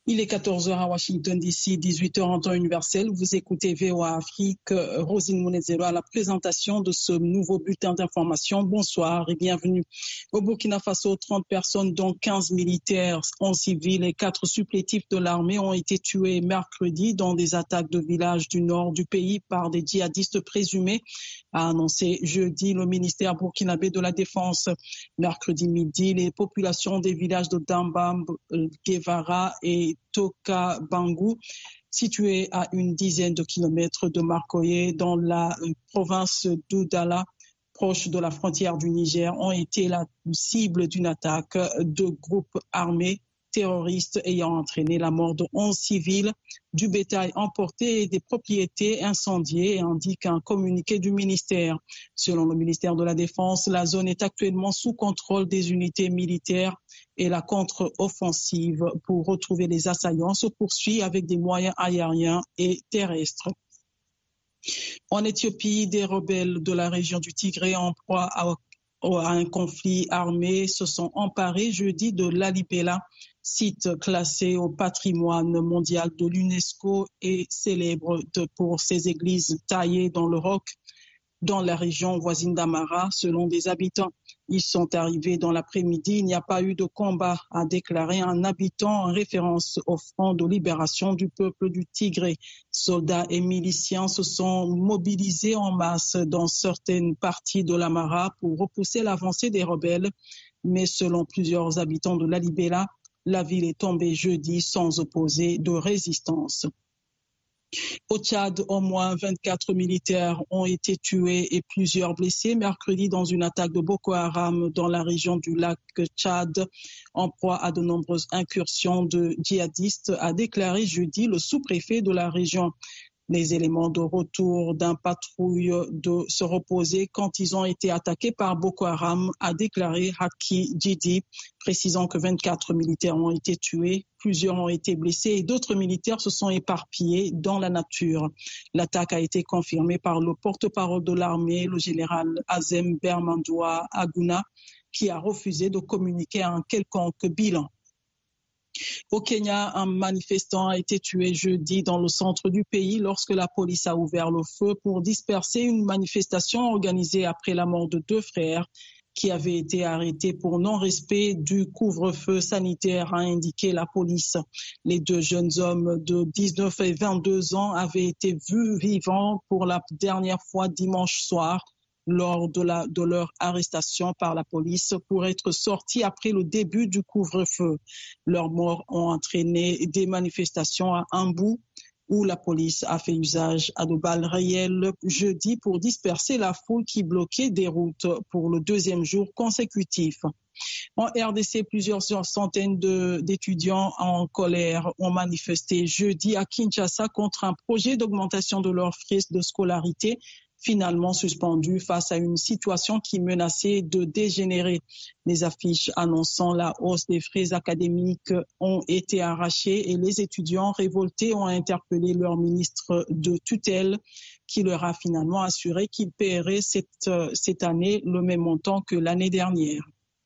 Il est 14h à Washington DC, 18h en temps universel. Vous écoutez VOA Afrique. Rosine Mounezero à la présentation de ce nouveau bulletin d'information. Bonsoir et bienvenue. Au Burkina Faso, 30 personnes, dont 15 militaires, 11 civils et 4 supplétifs de l'armée ont été tués mercredi dans des attaques de villages du nord du pays par des djihadistes présumés, a annoncé jeudi le ministère burkinabé de la Défense. Mercredi midi, les populations des villages de Dambam, Guevara et Toka Bangou, situés à une dizaine de kilomètres de Marcoye dans la province d'Oudala, proche de la frontière du Niger, ont été la cible d'une attaque de groupes armés terroristes ayant entraîné la mort de 11 civils, du bétail emporté et des propriétés incendiées, indique un communiqué du ministère. Selon le ministère de la Défense, la zone est actuellement sous contrôle des unités militaires et la contre-offensive pour retrouver les assaillants se poursuit avec des moyens aériens et terrestres. En Éthiopie, des rebelles de la région du Tigré en proie à un conflit armé se sont emparés jeudi de Lalibela, site classé au patrimoine mondial de l'UNESCO et célèbre pour ses églises taillées dans le roc dans la région voisine d'Amara, selon des habitants. Ils sont arrivés dans l'après-midi. Il n'y a pas eu de combat, a déclaré un habitant en référence au Front de libération du peuple du Tigré. Soldats et miliciens se sont mobilisés en masse dans certaines parties de l'Amara pour repousser l'avancée des rebelles. Mais selon plusieurs habitants de Lalibela, la ville est tombée jeudi sans opposer de résistance. Au Tchad, au moins 24 militaires ont été tués et plusieurs blessés mercredi dans une attaque de Boko Haram dans la région du lac Tchad, en proie à de nombreuses incursions de djihadistes, a déclaré jeudi le sous-préfet de la région. Les éléments de retour d'un patrouille de se reposer quand ils ont été attaqués par Boko Haram, a déclaré Haki Djidi, précisant que 24 militaires ont été tués, plusieurs ont été blessés et d'autres militaires se sont éparpillés dans la nature. L'attaque a été confirmée par le porte-parole de l'armée, le général Azem Bermandoua Aguna, qui a refusé de communiquer un quelconque bilan. Au Kenya, un manifestant a été tué jeudi dans le centre du pays lorsque la police a ouvert le feu pour disperser une manifestation organisée après la mort de 2 frères qui avaient été arrêtés pour non-respect du couvre-feu sanitaire, a indiqué la police. Les 2 jeunes hommes de 19 et 22 ans avaient été vus vivants pour la dernière fois dimanche soir lors de leur arrestation par la police pour être sortis après le début du couvre-feu. Leurs morts ont entraîné des manifestations à Ambou, où la police a fait usage à de balles réelles jeudi pour disperser la foule qui bloquait des routes pour le 2e jour consécutif. En RDC, plusieurs centaines d'étudiants en colère ont manifesté jeudi à Kinshasa contre un projet d'augmentation de leurs frais de scolarité, finalement suspendu face à une situation qui menaçait de dégénérer. Les affiches annonçant la hausse des frais académiques ont été arrachées et les étudiants révoltés ont interpellé leur ministre de tutelle qui leur a finalement assuré qu'ils paieraient cette année le même montant que l'année dernière.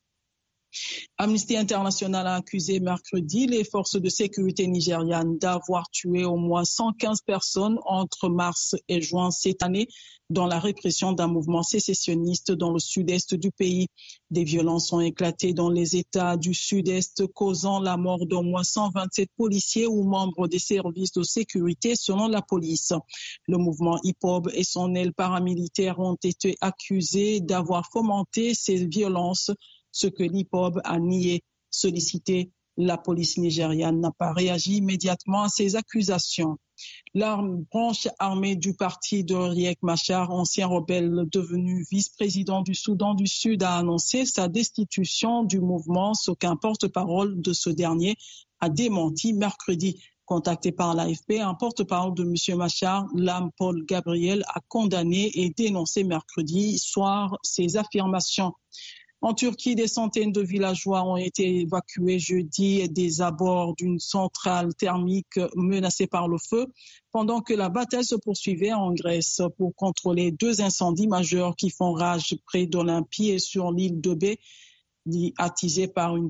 Amnesty International a accusé mercredi les forces de sécurité nigérianes d'avoir tué au moins 115 personnes entre mars et juin cette année dans la répression d'un mouvement sécessionniste dans le sud-est du pays. Des violences ont éclaté dans les États du sud-est, causant la mort d'au moins 127 policiers ou membres des services de sécurité selon la police. Le mouvement IPOB et son aile paramilitaire ont été accusés d'avoir fomenté ces violences, ce que l'IPOB a nié. Sollicité, la police nigériane n'a pas réagi immédiatement à ces accusations. La branche armée du parti de Riek Machar, ancien rebelle devenu vice-président du Soudan du Sud, a annoncé sa destitution du mouvement, ce qu'un porte-parole de ce dernier a démenti mercredi. Contacté par l'AFP, un porte-parole de M. Machar, Lam Paul Gabriel, a condamné et dénoncé mercredi soir ces affirmations. En Turquie, des centaines de villageois ont été évacués jeudi des abords d'une centrale thermique menacée par le feu, pendant que la bataille se poursuivait en Grèce pour contrôler 2 incendies majeurs qui font rage près d'Olympie et sur l'île de Bé, attisés par une